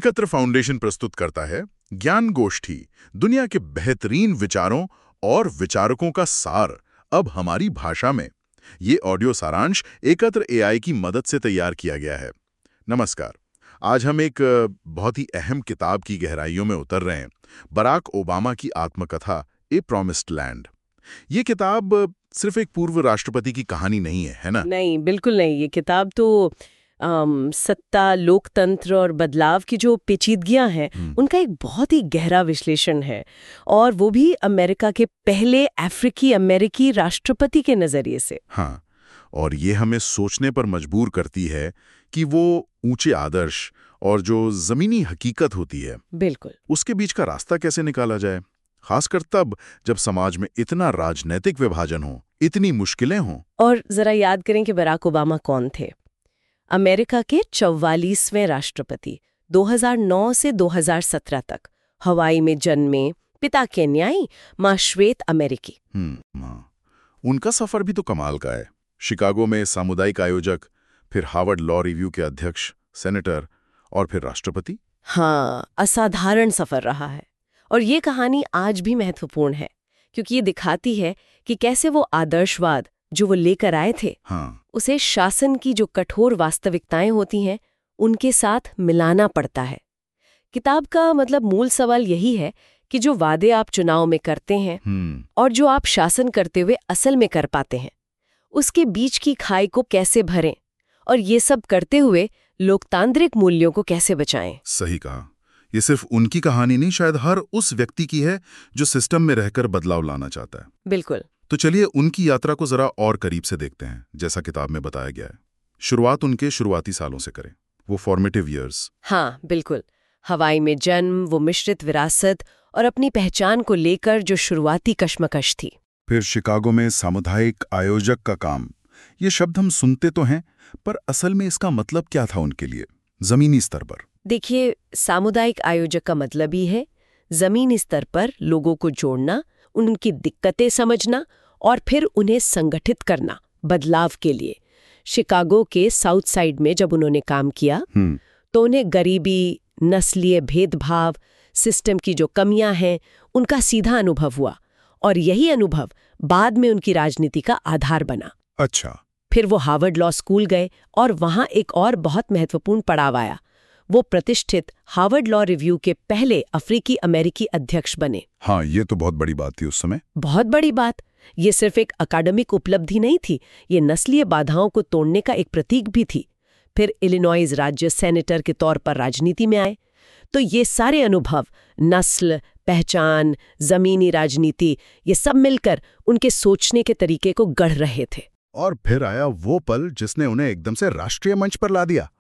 एकत्र फाउंडेशन प्रस्तुत करता है ज्ञान गोष्ठी, दुनिया के बेहतरीन विचारों और विचारकों का सार अब हमारी भाषा में। ये ऑडियो सारांश एकत्र एआई की मदद से तैयार किया गया है। नमस्कार, आज हम एक बहुत ही अहम किताब की गहराइयों में उतर रहे हैं, बराक ओबामा की आत्मकथा ए प्रॉमिस्ड लैंड। ये किताब सिर्फ एक पूर्व राष्ट्रपति की कहानी नहीं है ना? नहीं, बिल्कुल नहीं। ये किताब तो सत्ता, लोकतंत्र और बदलाव की जो पेचीदगियां हैं उनका एक बहुत ही गहरा विश्लेषण है, और वो भी अमेरिका के पहले अफ्रीकी अमेरिकी राष्ट्रपति के नजरिए से। हाँ, और ये हमें सोचने पर मजबूर करती है कि वो ऊंचे आदर्श और जो जमीनी हकीकत होती है, बिल्कुल, उसके बीच का रास्ता कैसे निकाला जाए, खासकर तब जब समाज में इतना राजनीतिक विभाजन हो, इतनी मुश्किलें हों। और जरा याद करें कि बराक ओबामा कौन थे। अमेरिका के 44वें राष्ट्रपति, 2009 से 2017 तक हवाई में जन्मे, पिता केन्याई, मां श्वेत अमेरिकी। उनका सफर भी तो कमाल का है। शिकागो में सामुदायिक आयोजक, फिर हार्वर्ड लॉ रिव्यू के अध्यक्ष, सेनेटर और फिर राष्ट्रपति। हाँ, असाधारण सफर रहा है। और ये कहानी आज भी महत्वपूर्ण है, क्योंकि ये दिखाती है कि कैसे वो आदर्शवाद जो वो लेकर आए थे, उसे शासन की जो कठोर वास्तविकताएं होती हैं उनके साथ मिलाना पड़ता है। किताब का मतलब मूल सवाल यही है कि जो वादे आप चुनाव में करते हैं और जो आप शासन करते हुए असल में कर पाते हैं, उसके बीच की खाई को कैसे भरें, और ये सब करते हुए लोकतांत्रिक मूल्यों को कैसे बचाएं। सही कहा। ये सिर्फ उनकी कहानी नहीं, शायद हर उस व्यक्ति की है जो सिस्टम में रहकर बदलाव लाना चाहता है। बिल्कुल। तो चलिए उनकी यात्रा को जरा और करीब से देखते हैं, जैसा किताब में बताया गया है। शुरुआत उनके शुरुआती सालों से करें, वो फॉर्मेटिव ईयर्स। हाँ, बिल्कुल। हवाई में जन्म, वो मिश्रित विरासत और अपनी पहचान को लेकर जो शुरुआती कश्मकश थी। फिर शिकागो में सामुदायिक आयोजक का काम। ये शब्द हम सुनते तो हैं, पर असल में इसका मतलब क्या था उनके लिए जमीनी स्तर पर? देखिए, सामुदायिक आयोजक का मतलब ही है जमीनी स्तर पर लोगों को जोड़ना, उनकी दिक्कतें समझना और फिर उन्हें संगठित करना बदलाव के लिए। शिकागो के साउथ साइड में जब उन्होंने काम किया तो उन्हें गरीबी, नस्लीय भेदभाव, सिस्टम की जो कमियां हैं, उनका सीधा अनुभव हुआ, और यही अनुभव बाद में उनकी राजनीति का आधार बना। अच्छा। फिर वो हार्वर्ड लॉ स्कूल गए और वहां एक और बहुत महत्वपूर्ण पड़ाव आया। वो प्रतिष्ठित हार्वर्ड लॉ रिव्यू के पहले अफ्रीकी अमेरिकी अध्यक्ष बने। हाँ, ये तो बहुत बड़ी बात थी उस समय। बहुत बड़ी बात। ये सिर्फ एक अकादमिक उपलब्धि नहीं थी, ये नस्लीय बाधाओं को तोड़ने का एक प्रतीक भी थी। फिर इलिनॉइस राज्य सेनेटर के तौर पर राजनीति में आए। तो ये सारे अनुभव, नस्ल, पहचान, जमीनी राजनीति, ये सब मिलकर उनके सोचने के तरीके को गढ़ रहे थे। और फिर आया वो पल जिसने उन्हें एकदम से राष्ट्रीय मंच पर ला दिया,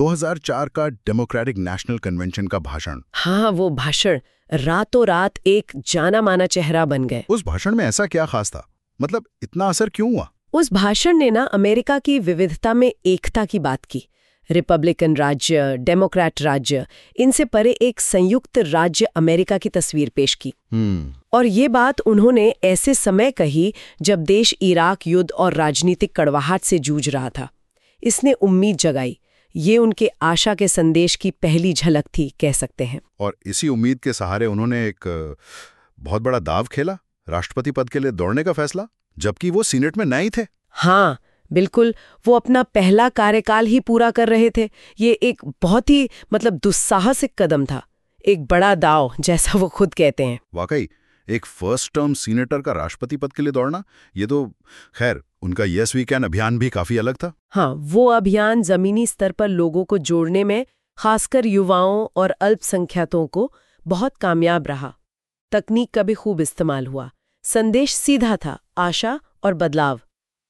2004 का डेमोक्रेटिक नेशनल कन्वेंशन का भाषण। हाँ, वो भाषण रातों रात एक जाना माना चेहरा बन गए। उस भाषण में ऐसा क्या खास था? मतलब इतना असर क्यों हुआ? उस भाषण ने ना अमेरिका की विविधता में एकता की बात की। रिपब्लिकन राज्य, डेमोक्रेट राज्य, इनसे परे एक संयुक्त राज्य अमेरिका की तस्वीर पेश की। और ये बात उन्होंने ऐसे समय कही जब देश इराक युद्ध और राजनीतिक कड़वाहट से जूझ रहा था। इसने उम्मीद जगाई। ये उनके आशा के संदेश की पहली झलक थी, कह सकते हैं। और इसी उम्मीद के सहारे उन्होंने एक बहुत बड़ा दाव खेला, राष्ट्रपति पद के लिए दौड़ने का फैसला, जबकि वो सीनेट में नए थे। हाँ, बिल्कुल। वो अपना पहला कार्यकाल ही पूरा कर रहे थे। ये एक बहुत ही दुस्साहसिक कदम था, एक बड़ा दाव, जैसा वो खुद कहते हैं। वाकई, एक फर्स्ट टर्म सीनेटर का राष्ट्रपति पद के लिए दौड़ना, ये तो खैर उनका यस वी कैन अभियान भी काफी अलग था। हाँ, वो अभियान जमीनी स्तर पर लोगों को जोड़ने में, खासकर युवाओं और अल्पसंख्यकों को, बहुत कामयाब रहा। तकनीक का भी खूब इस्तेमाल हुआ। संदेश सीधा था, आशा और बदलाव।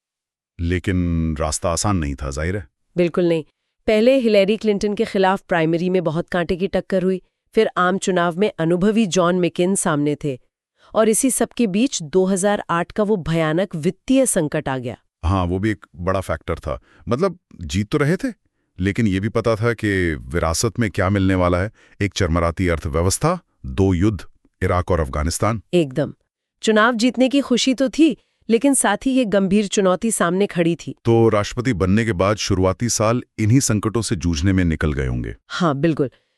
लेकिन रास्ता आसान नहीं था, जाहिर है। बिल्कुल नहीं। पहले हिलेरी क्लिंटन के खिलाफ प्राइमरी में बहुत कांटे की टक्कर हुई। फिर आम चुनाव में अनुभवी जॉन मैकेन सामने थे, और इसी सब के बीच 2008 का वो भयानक वित्तीय संकट आ गया। हाँ, वो भी एक बड़ा फैक्टर था। मतलब जीत तो रहे थे, लेकिन ये भी पता था कि विरासत में क्या मिलने वाला है। एक चरमराती अर्थव्यवस्था, 2 युद्ध, इराक और अफगानिस्तान। एकदम। चुनाव जीतने की खुशी तो थी, लेकिन साथ ही ये गंभीर चुनौती सामने खड़ी थी। तो राष्ट्रपति बनने के बाद शुरुआती साल इन्हीं संकटों से जूझने में निकल गए होंगे। हाँ, बिल्कुल।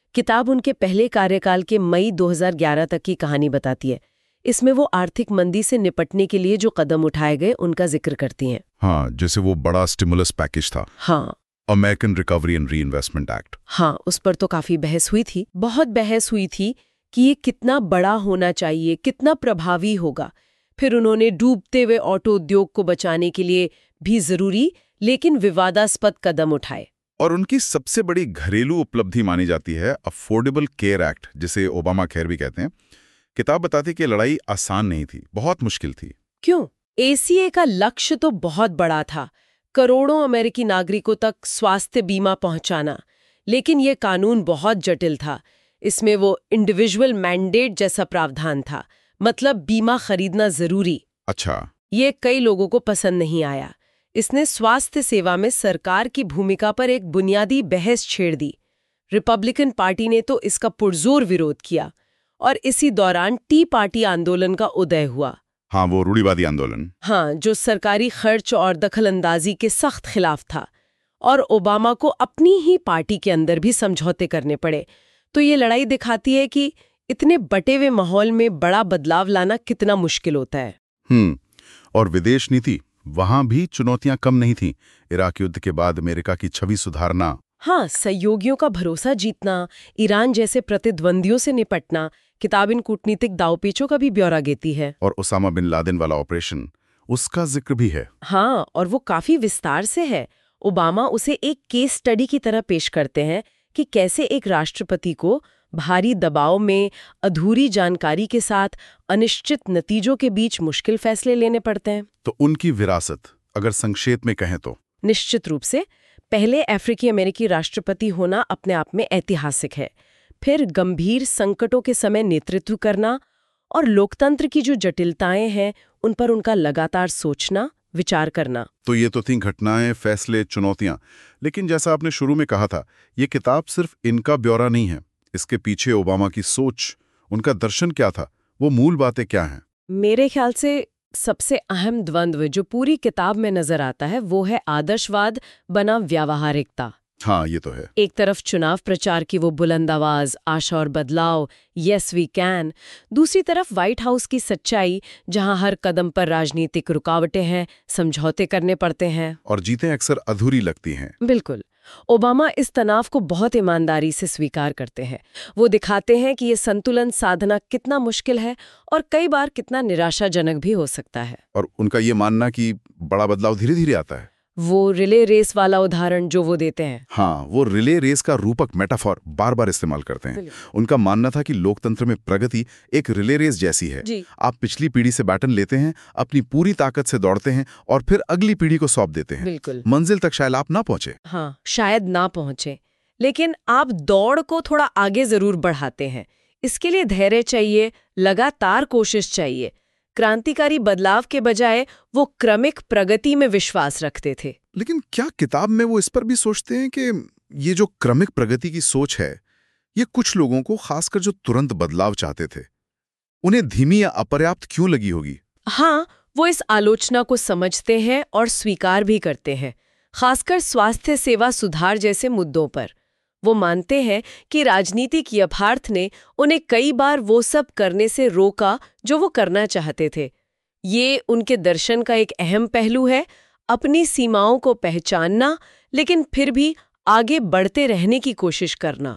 किताब उनके पहले कार्यकाल के मई 2011 तक की कहानी बताती है। इसमें वो आर्थिक मंदी से निपटने के लिए जो कदम उठाए गए उनका जिक्र करती हैं। हाँ, जैसे वो बड़ा स्टिमुलस पैकेज था। हाँ, American recovery and reinvestment act. हाँ, उस पर तो काफी बहस हुई थी, बहुत बहस हुई थी कि ये कितना बड़ा होना चाहिए, कितना प्रभावी होगा। फिर उन्होंने डूबते हुए ऑटो उद्योग को बचाने के लिए भी जरूरी लेकिन विवादास्पद कदम उठाए। और उनकी सबसे बड़ी घरेलू उपलब्धि मानी जाती है अफोर्डेबल केयर एक्ट, जिसे ओबामा केयर भी कहते हैं। किताब बताती कि लड़ाई आसान नहीं थी, बहुत मुश्किल थी। क्यों? ACA का लक्ष्य तो बहुत बड़ा था, करोड़ों अमेरिकी नागरिकों तक स्वास्थ्य बीमा पहुंचाना। लेकिन ये कानून बहुत जटिल था। इसमें वो इंडिविजुअल मैंडेट जैसा प्रावधान था, मतलब बीमा खरीदना जरूरी। अच्छा। ये कई लोगों को पसंद नहीं आया। इसने स्वास्थ्य सेवा में सरकार की भूमिका पर एक बुनियादी बहस छेड़ दी। रिपब्लिकन पार्टी ने तो इसका पुरजोर विरोध किया और इसी दौरान टी पार्टी आंदोलन का उदय हुआ। हाँ, वो रूढ़िवादी आंदोलन। हाँ, जो सरकारी खर्च और दखलंदाजी के सख्त खिलाफ था और ओबामा को अपनी ही पार्टी के अंदर भी समझौते करने पड़े। तो ये लड़ाई दिखाती है कि इतने बटे हुए माहौल में बड़ा बदलाव लाना कितना मुश्किल होता है। और विदेश नीति, वहां भी चुनौतियां कम नहीं थीं। इराक युद्ध के बाद अमेरिका की छवि सुधारना, हाँ, सहयोगियों का भरोसा जीतना, ईरान जैसे प्रतिद्वंदियों से निपटना, किताब इन कूटनीतिक दावपेचों का भी ब्यौरा देती है। और उसामा बिन लादेन वाला ऑपरेशन, उसका जिक्र भी है। हाँ, और वो काफी विस्तार से है। ओबामा उसे एक केस स्टडी की तरह पेश करते हैं कि कैसे एक राष्ट्रपति को भारी दबाव में, अधूरी जानकारी के साथ, अनिश्चित नतीजों के बीच मुश्किल फैसले लेने पड़ते हैं। तो उनकी विरासत, अगर संक्षेप में कहें तो? निश्चित रूप से पहले अफ्रीकी अमेरिकी राष्ट्रपति होना अपने आप में ऐतिहासिक है। फिर गंभीर संकटों के समय नेतृत्व करना और लोकतंत्र की जो जटिलताएं हैं उन पर उनका लगातार सोचना, विचार करना। तो ये तो थी घटनाएं, फैसले, चुनौतियां। लेकिन जैसा आपने शुरू में कहा था, ये किताब सिर्फ इनका ब्यौरा नहीं है। इसके पीछे ओबामा की सोच, उनका दर्शन क्या था, वो मूल बातें क्या हैं? मेरे ख्याल से सबसे अहम द्वंद्व जो पूरी किताब में नजर आता है वो है आदर्शवाद बना व्यावहारिकता। हाँ, ये तो है। एक तरफ चुनाव प्रचार की वो बुलंद आवाज, आशा और बदलाव, यस वी कैन। दूसरी तरफ व्हाइट हाउस की सच्चाई, जहां हर कदम पर राजनीतिक रुकावटें हैं, समझौते करने पड़ते हैं और जीतें अक्सर अधूरी लगती हैं। बिल्कुल। ओबामा इस तनाव को बहुत ईमानदारी से स्वीकार करते हैं। वो दिखाते हैं कि ये संतुलन साधना कितना मुश्किल है और कई बार कितना निराशाजनक भी हो सकता है। और उनका ये मानना कि बड़ा बदलाव धीरे धीरे आता है। वो रिले रेस वाला उदाहरण जो वो देते हैं, हाँ, वो रिले रेस का रूपक मेटाफॉर बार बार इस्तेमाल करते हैं। उनका मानना था कि लोकतंत्र में प्रगति एक रिले रेस जैसी है। आप पिछली पीढ़ी से बैटन लेते हैं, अपनी पूरी ताकत से दौड़ते हैं और फिर अगली पीढ़ी को सौंप देते हैं। बिल्कुल। मंजिल तक शायद आप ना पहुंचे। हाँ, शायद ना पहुंचे, लेकिन आप दौड़ को थोड़ा आगे जरूर बढ़ाते हैं। इसके लिए धैर्य चाहिए, लगातार कोशिश चाहिए। क्रांतिकारी बदलाव के बजाय वो क्रमिक प्रगति में विश्वास रखते थे। लेकिन क्या किताब में वो इस पर भी सोचते हैं कि ये जो क्रमिक प्रगति की सोच है, ये कुछ लोगों को, खासकर जो तुरंत बदलाव चाहते थे, उन्हें धीमी या अपर्याप्त क्यों लगी होगी? हाँ, वो इस आलोचना को समझते हैं और स्वीकार भी करते हैं, खासकर स्वास्थ्य सेवा सुधार जैसे मुद्दों पर। वो मानते हैं कि राजनीतिक यथार्थ ने उन्हें कई बार वो सब करने से रोका जो वो करना चाहते थे। ये उनके दर्शन का एक अहम पहलू है, अपनी सीमाओं को पहचानना लेकिन फिर भी आगे बढ़ते रहने की कोशिश करना।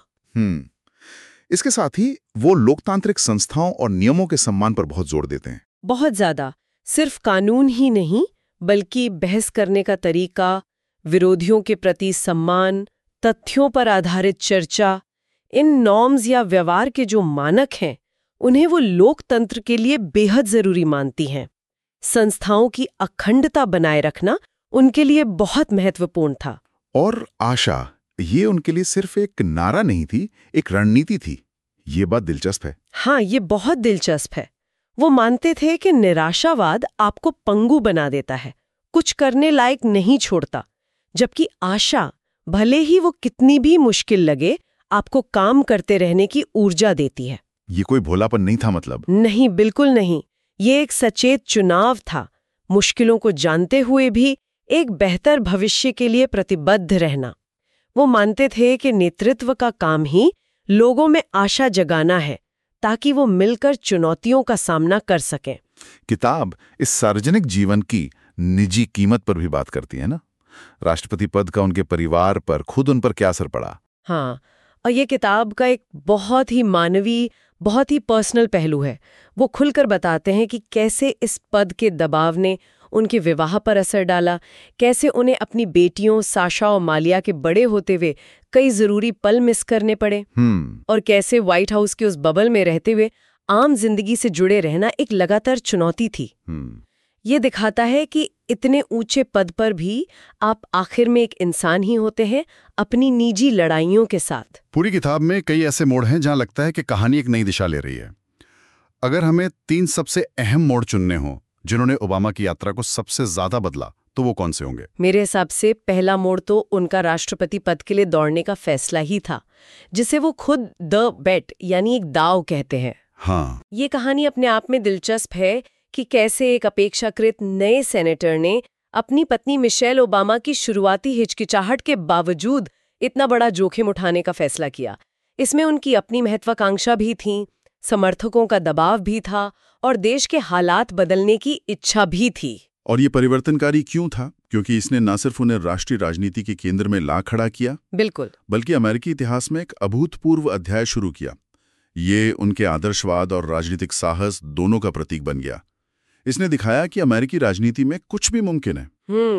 इसके साथ ही वो लोकतांत्रिक संस्थाओं और नियमों के सम्मान पर बहुत जोर देते हैं। बहुत ज्यादा। सिर्फ कानून ही नहीं, बल्कि बहस करने का तरीका, विरोधियों के प्रति सम्मान, तथ्यों पर आधारित चर्चा, इन नॉर्म्स या व्यवहार के जो मानक हैं, उन्हें वो लोकतंत्र के लिए बेहद जरूरी मानती हैं। संस्थाओं की अखंडता बनाए रखना उनके लिए बहुत महत्वपूर्ण था। और आशा, ये उनके लिए सिर्फ एक नारा नहीं थी, एक रणनीति थी। ये बात दिलचस्प है। हाँ, ये बहुत दिलचस्प है। वो मानते थे कि निराशावाद आपको पंगु बना देता है, कुछ करने लायक नहीं छोड़ता, जबकि आशा, भले ही वो कितनी भी मुश्किल लगे, आपको काम करते रहने की ऊर्जा देती है। ये कोई भोलापन नहीं था मतलब? नहीं, बिल्कुल नहीं। ये एक सचेत चुनाव था, मुश्किलों को जानते हुए भी एक बेहतर भविष्य के लिए प्रतिबद्ध रहना। वो मानते थे कि नेतृत्व का काम ही लोगों में आशा जगाना है ताकि वो मिलकर चुनौतियों का सामना कर सकें। किताब इस सार्वजनिक जीवन की निजी कीमत पर भी बात करती है ना, राष्ट्रपति पद का उनके परिवार पर, खुद उन पर क्या असर पड़ा। हाँ, और ये किताब का एक बहुत ही मानवीय, बहुत ही पर्सनल पहलू है। वो खुलकर बताते हैं कि कैसे इस पद के दबाव ने उनके विवाह पर असर डाला, कैसे उन्हें अपनी बेटियों साशा और मालिया के बड़े होते हुए कई जरूरी पल मिस करने पड़े, और कैसे व्हाइट हाउस के उस बबल में रहते हुए आम जिंदगी से जुड़े रहना एक लगातार चुनौती थी। ये दिखाता है कि इतने ऊंचे पद पर भी आप आखिर में एक इंसान ही होते हैं, अपनी निजी लड़ाइयों के साथ। पूरी किताब में कई ऐसे मोड़ हैं जहां लगता है कि कहानी एक नई दिशा ले रही है। अगर हमें 3 सबसे अहम मोड़ चुनने हों जिन्होंने ओबामा की यात्रा को सबसे ज्यादा बदला, तो वो कौन से होंगे? मेरे हिसाब से पहला मोड़ तो उनका राष्ट्रपति पद के लिए दौड़ने का फैसला ही था, जिसे वो खुद द बेट यानी एक दांव कहते हैं। हाँ, ये कहानी अपने आप में दिलचस्प है कि कैसे एक अपेक्षाकृत नए सेनेटर ने अपनी पत्नी मिशेल ओबामा की शुरुआती हिचकिचाहट के बावजूद इतना बड़ा जोखिम उठाने का फैसला किया। इसमें उनकी अपनी महत्वाकांक्षा भी थी, समर्थकों का दबाव भी था और देश के हालात बदलने की इच्छा भी थी। और ये परिवर्तनकारी क्यों था? क्योंकि इसने न सिर्फ उन्हें राष्ट्रीय राजनीति के केंद्र में ला खड़ा किया, बिल्कुल, बल्कि अमेरिकी इतिहास में एक अभूतपूर्व अध्याय शुरू किया। ये उनके आदर्शवाद और राजनीतिक साहस दोनों का प्रतीक बन गया। इसने दिखाया कि अमेरिकी राजनीति में कुछ भी मुमकिन है।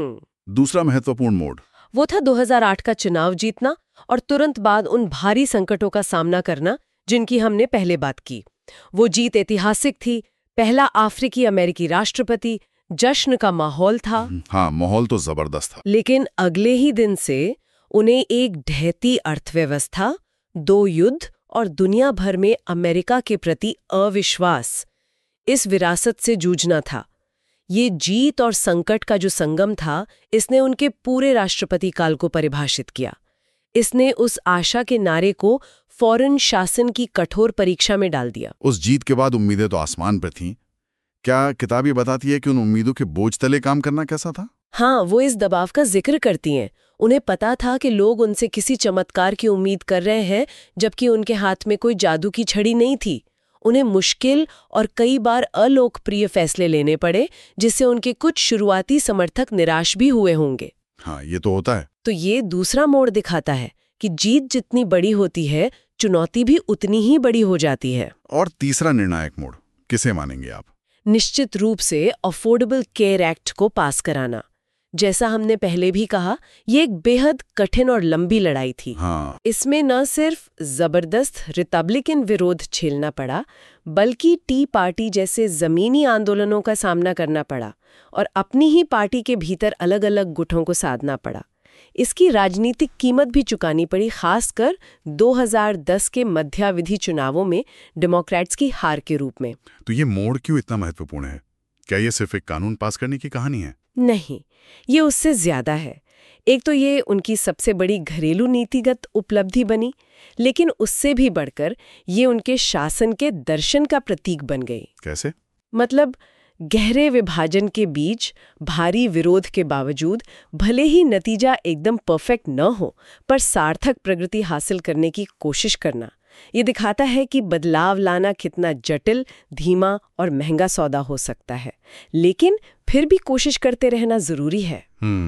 दूसरा महत्वपूर्ण मोड़ वो था 2008 का चुनाव जीतना और तुरंत बाद उन भारी संकटों का सामना करना जिनकी हमने पहले बात की। वो जीत ऐतिहासिक थी, पहला अफ्रीकी अमेरिकी राष्ट्रपति, जश्न का माहौल था। हाँ, माहौल तो जबरदस्त था। लेकिन अगले ही दिन से उन्हें एक ढहती अर्थव्यवस्था, 2 युद्ध और दुनिया भर में अमेरिका के प्रति अविश्वास, इस विरासत से जूझना था। ये जीत और संकट का जो संगम था, इसने उनके पूरे राष्ट्रपति काल को परिभाषित किया। इसने उस आशा के नारे को फौरन शासन की कठोर परीक्षा में डाल दिया। उस जीत के बाद उम्मीदें तो आसमान पर थीं। क्या किताब ये बताती है कि उन उम्मीदों के बोझ तले काम करना कैसा था? हाँ, वो इस दबाव का जिक्र करती हैं। उन्हें पता था कि लोग उनसे किसी चमत्कार की उम्मीद कर रहे हैं, जबकि उनके हाथ में कोई जादू की छड़ी नहीं थी। उन्हें मुश्किल और कई बार अलोकप्रिय फैसले लेने पड़े, जिससे उनके कुछ शुरुआती समर्थक निराश भी हुए होंगे। हाँ, ये तो होता है। तो ये दूसरा मोड़ दिखाता है कि जीत जितनी बड़ी होती है, चुनौती भी उतनी ही बड़ी हो जाती है। और तीसरा निर्णायक मोड़ किसे मानेंगे आप? निश्चित रूप से अफोर्डेबल केयर एक्ट को पास कराना। जैसा हमने पहले भी कहा, ये एक बेहद कठिन और लंबी लड़ाई थी। हाँ। इसमें न सिर्फ जबरदस्त रिपब्लिकन विरोध झेलना पड़ा, बल्कि टी पार्टी जैसे जमीनी आंदोलनों का सामना करना पड़ा और अपनी ही पार्टी के भीतर अलग अलग गुटों को साधना पड़ा। इसकी राजनीतिक कीमत भी चुकानी पड़ी, खासकर 2010 के मध्यावधि चुनावों में डेमोक्रेट्स की हार के रूप में। तो ये मोड़ क्यों इतना महत्वपूर्ण है? क्या ये सिर्फ एक कानून पास करने की कहानी है? नहीं, ये उससे ज्यादा है। एक तो ये उनकी सबसे बड़ी घरेलू नीतिगत उपलब्धि बनी, लेकिन उससे भी बढ़कर ये उनके शासन के दर्शन का प्रतीक बन गई। कैसे? मतलब गहरे विभाजन के बीच भारी विरोध के बावजूद भले ही नतीजा एकदम परफेक्ट न हो, पर सार्थक प्रगति हासिल करने की कोशिश करना। ये दिखाता है कि बदलाव लाना कितना जटिल, धीमा और महंगा सौदा हो सकता है, लेकिन फिर भी कोशिश करते रहना जरूरी है।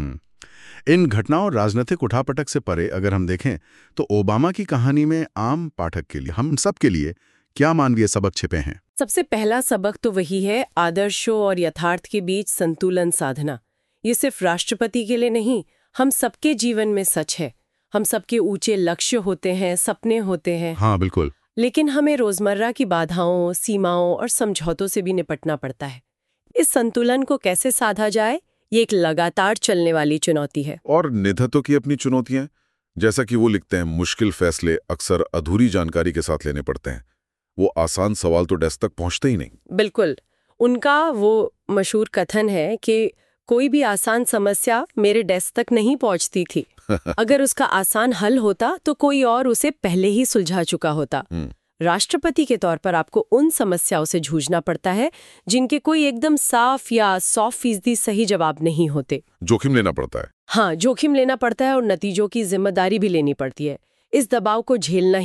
इन घटनाओं और राजनीतिक उठापटक से परे अगर हम देखें तो ओबामा की कहानी में आम पाठक के लिए, हम सब के लिए क्या मानवीय सबक छिपे हैं? सबसे पहला सबक तो वही है, आदर्शों और यथार्थ के बीच संतुलन साधना। ये सिर्फ राष्ट्रपति के लिए नहीं, हम सबके जीवन में सच है। हम सबके ऊंचे लक्ष्य होते हैं, सपने होते हैं। हाँ, बिल्कुल। लेकिन हमें रोजमर्रा की बाधाओं, सीमाओं और समझौतों से भी निपटना पड़ता है। इस संतुलन को कैसे साधा जाए, ये एक लगातार चलने वाली चुनौती है। और निधत्तों की अपनी चुनौतियां, जैसा कि वो लिखते हैं, मुश्किल फैसले अक्सर अधूरी जानकारी के साथ लेने पड़ते हैं। वो आसान सवाल तो डेस्क तक पहुंचते ही नहीं। बिल्कुल। उनका वो मशहूर कथन है कि कोई भी आसान समस्या मेरे डेस्क तक नहीं पहुंचती थी। अगर उसका आसान हल होता तो कोई और उसे पहले ही सुलझा चुका होता। राष्ट्रपति के तौर पर आपको उन समस्याओं से जूझना पड़ता है जिनके कोई एकदम साफ या 100% सही जवाब नहीं होते। जोखिम लेना पड़ता है। हाँ, जोखिम लेना पड़ता है और नतीजों की जिम्मेदारी भी लेनी पड़ती है। इस दबाव को झेलना ही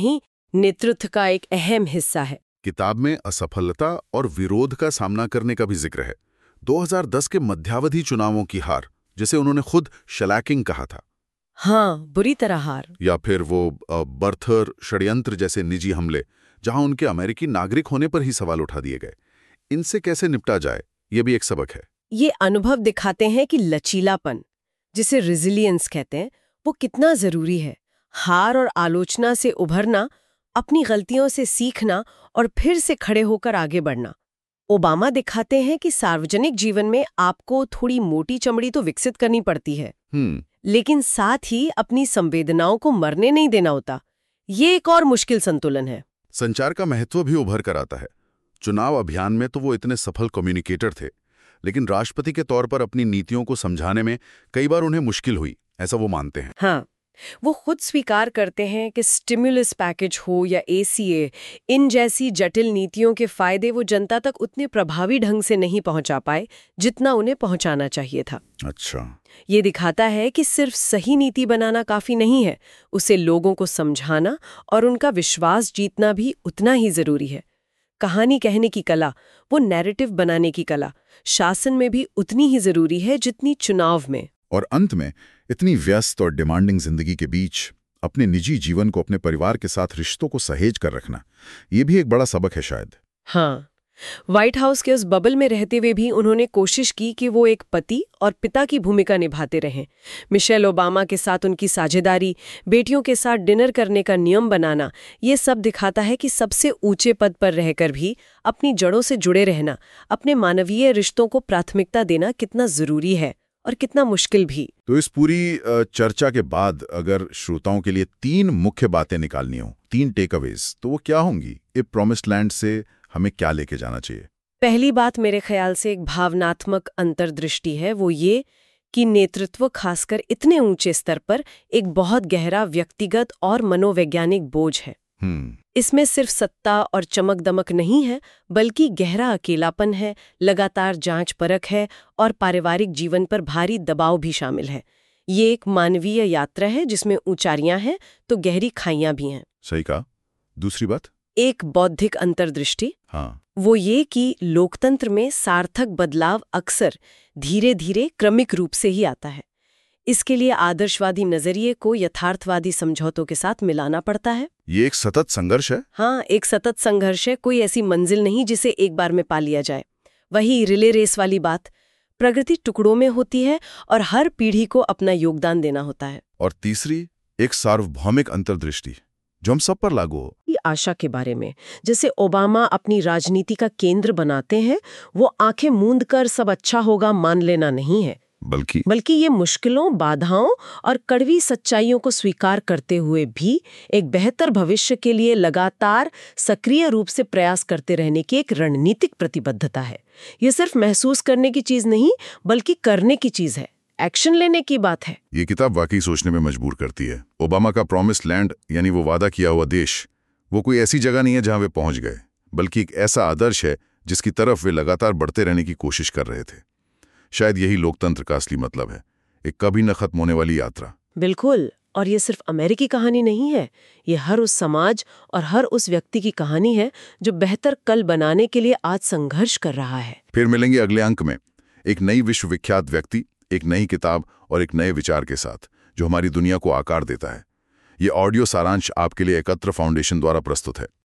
नेतृत्व का एक अहम हिस्सा है। किताब में असफलता और विरोध का सामना करने का भी जिक्र है। 2010 के मध्यावधि चुनावों की हार, जिसे उन्होंने खुद शैलैकिंग कहा था। हाँ, बुरी तरह हार। या फिर वो बर्थर षड्यंत्र जैसे निजी हमले, जहां उनके अमेरिकी नागरिक होने पर ही सवाल उठा दिए गए। इनसे कैसे निपटा जाए, ये भी एक सबक है। ये अनुभव दिखाते हैं कि लचीलापन, जिसे रेजिलियंस कहते हैं, वो कितना जरूरी है। हार और आलोचना से उभरना, अपनी गलतियों से सीखना और फिर से खड़े होकर आगे बढ़ना। ओबामा दिखाते हैं कि सार्वजनिक जीवन में आपको थोड़ी मोटी चमड़ी तो विकसित करनी पड़ती है, लेकिन साथ ही अपनी संवेदनाओं को मरने नहीं देना होता। ये एक और मुश्किल संतुलन है। संचार का महत्व भी उभर कर आता है। चुनाव अभियान में तो वो इतने सफल कम्युनिकेटर थे, लेकिन राष्ट्रपति के तौर पर अपनी नीतियों को समझाने में कई बार उन्हें मुश्किल हुई, ऐसा वो मानते हैं। हाँ, वो खुद स्वीकार करते हैं कि स्टिमुलस पैकेज हो या ACA, इन जैसी जटिल नीतियों के फायदे वो जनता तक उतने प्रभावी ढंग से नहीं पहुंचा पाए जितना उन्हें पहुंचाना चाहिए था। अच्छा, ये दिखाता है कि सिर्फ सही नीति बनाना काफी नहीं है, उसे लोगों को समझाना और उनका विश्वास जीतना भी उतना ही जरूरी है। कहानी कहने की कला, वो नैरेटिव बनाने की कला, शासन में भी उतनी ही जरूरी है जितनी चुनाव में। और अंत में, इतनी व्यस्त और डिमांडिंग जिंदगी के बीच अपने निजी जीवन को, अपने परिवार के साथ रिश्तों को सहेज कर रखना, ये भी एक बड़ा सबक है शायद। हाँ, व्हाइट हाउस के उस बबल में रहते हुए भी उन्होंने कोशिश की कि वो एक पति और पिता की भूमिका निभाते रहें। मिशेल ओबामा के साथ उनकी साझेदारी, बेटियों के साथ डिनर करने का नियम बनाना, ये सब दिखाता है कि सबसे ऊंचे पद पर रहकर भी अपनी जड़ों से जुड़े रहना, अपने मानवीय रिश्तों को प्राथमिकता देना कितना जरूरी है और कितना मुश्किल भी। तो इस पूरी चर्चा के बाद अगर श्रोताओं के लिए 3 मुख्य बातें निकालनी हो, 3 टेकअवेज, तो वो क्या होंगी? ए प्रॉमिस्ड लैंड से हमें क्या लेके जाना चाहिए? पहली बात मेरे ख्याल से एक भावनात्मक अंतर्दृष्टि है, वो ये कि नेतृत्व खासकर इतने ऊंचे स्तर पर एक बहुत गहरा व्यक्तिगत और मनोवैज्ञानिक बोझ है। इसमें सिर्फ सत्ता और चमक दमक नहीं है, बल्कि गहरा अकेलापन है, लगातार जांच परख है और पारिवारिक जीवन पर भारी दबाव भी शामिल है। ये एक मानवीय यात्रा है जिसमें ऊंचाइयां हैं तो गहरी खाइयां भी हैं। सही कहा। दूसरी बात, एक बौद्धिक अंतर्दृष्टि, वो ये कि लोकतंत्र में सार्थक बदलाव अक्सर धीरे धीरे क्रमिक रूप से ही आता है। इसके लिए आदर्शवादी नजरिए को यथार्थवादी समझौतों के साथ मिलाना पड़ता है। ये एक सतत संघर्ष है। हाँ, एक सतत संघर्ष है, कोई ऐसी मंजिल नहीं जिसे एक बार में पा लिया जाए। वही रिले रेस वाली बात, प्रगति टुकड़ों में होती है और हर पीढ़ी को अपना योगदान देना होता है। और तीसरी, एक सार्वभौमिक अंतर्दृष्टि जो हम सब पर लागू हो। ये आशा के बारे में, जैसे ओबामा अपनी राजनीति का केंद्र बनाते हैं, वो आंखें मूंद कर सब अच्छा होगा मान लेना नहीं है, बल्कि ये मुश्किलों, बाधाओं और कड़वी सच्चाइयों को स्वीकार करते हुए भी एक बेहतर भविष्य के लिए लगातार सक्रिय रूप से प्रयास करते रहने की एक रणनीतिक प्रतिबद्धता है। ये सिर्फ महसूस करने की चीज नहीं, बल्कि करने की चीज है, एक्शन लेने की बात है। ये किताब वाकई सोचने में मजबूर करती है। ओबामा का प्रॉमिस्ड लैंड, यानी वो वादा किया हुआ देश, वो कोई ऐसी जगह नहीं है जहां वे पहुंच गए, बल्कि एक ऐसा आदर्श है जिसकी तरफ वे लगातार बढ़ते रहने की कोशिश कर रहे थे। शायद यही लोकतंत्र का असली मतलब है, एक कभी न खत्म होने वाली यात्रा। बिल्कुल, और ये सिर्फ अमेरिकी कहानी नहीं है, ये हर उस समाज और हर उस व्यक्ति की कहानी है जो बेहतर कल बनाने के लिए आज संघर्ष कर रहा है। फिर मिलेंगे अगले अंक में एक नई विश्वविख्यात व्यक्ति, एक नई किताब और एक नए विचार के साथ, जो हमारी दुनिया को आकार देता है। ये ऑडियो सारांश आपके लिए एकत्र फाउंडेशन द्वारा प्रस्तुत है।